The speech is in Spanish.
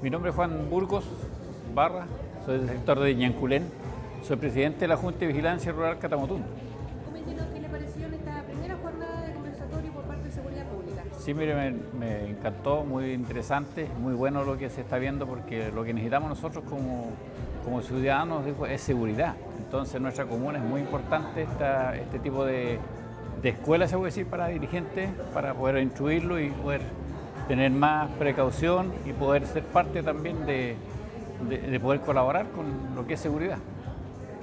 Mi nombre es Juan Burgos Barra, soy del sector de Ñanculén, soy presidente de la Junta de Vigilancia Rural Catamotunto. Coméntenos qué le pareció en esta primera jornada de conversatorio por parte de Seguridad Pública. Sí, mire, me encantó, muy interesante, muy bueno lo que se está viendo porque lo que necesitamos nosotros como ciudadanos es seguridad. Entonces en nuestra comuna es muy importante este tipo de escuelas, se puede decir, para dirigentes, para poder instruirlo y poder tener más precaución y poder ser parte también de poder colaborar con lo que es seguridad.